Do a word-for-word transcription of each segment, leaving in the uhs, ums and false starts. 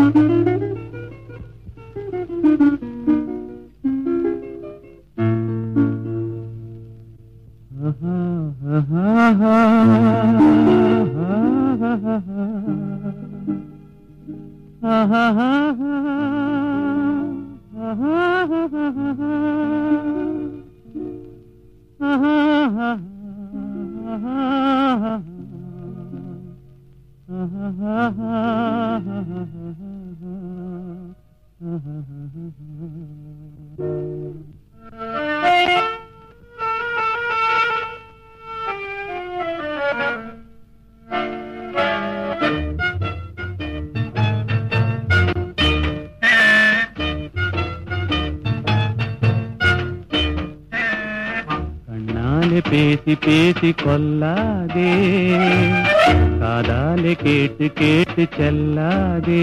பேசி பேசி கொல்லாதே, காதாலே கேட்டு கேட்டு செல்லாதே.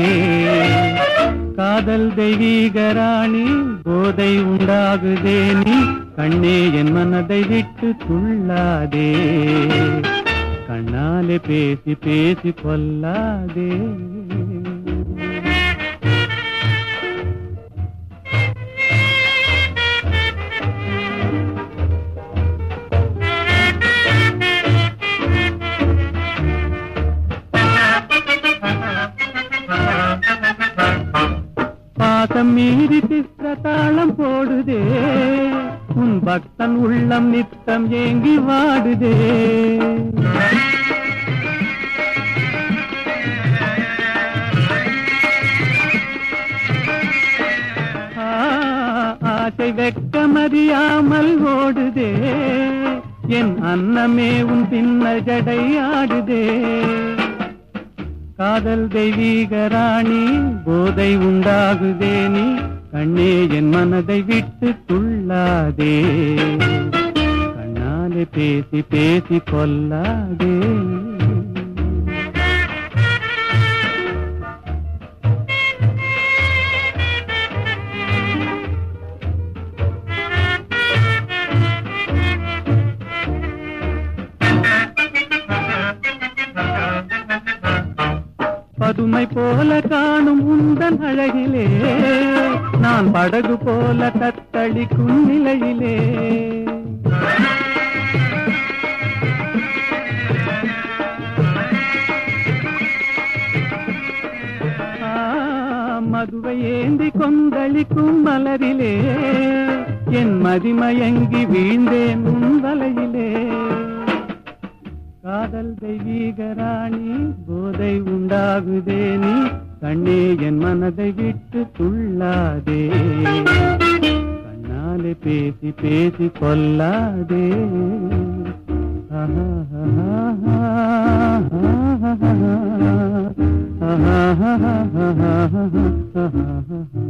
காதல் தெய்வீக ராணி, போதை உண்டாகுதே நீ, கண்ணே என் மனதை விட்டு துள்ளாதே. கண்ணாலே பேசி பேசி கொல்லாதே. பாசம் மீறி சித்திர தாளம் போடுதே, உன் பக்தன் உள்ளம் நித்தம் ஏங்கி வாடுதே. ஆசை வெட்கமறியாமல் ஓடுதே, என் அன்னமே உன் பின்ன ஜடை ஆடுதே. காதல் தெய்வீக ராணி, போதை உண்டாகுதே நீ, கண்ணே என் மனதை விட்டு துள்ளாதே. கண்ணாலே பேசி பேசி கொல்லாதே. பதுமை போல காணும் உந்தன் அழகிலே, நான் படகு போல தத்தளிக்கும் நிலையிலே. மதுவை ஏந்தி கொந்தளிக்கும் மலரிலே, என் மதிமயங்கி வீழ்ந்தேன் உன் வலையிலே. காதல் தெய்வீக ராணி, போதை உண்டாகுதே நீ, கண்ணே என் மனதை விட்டு துள்ளாதே. கண்ணாலே பேசி பேசி கொல்லாதே. ஆஹா ஆஹா ஆஹா ஆஹா ஆஹா ஆஹா ஆஹா.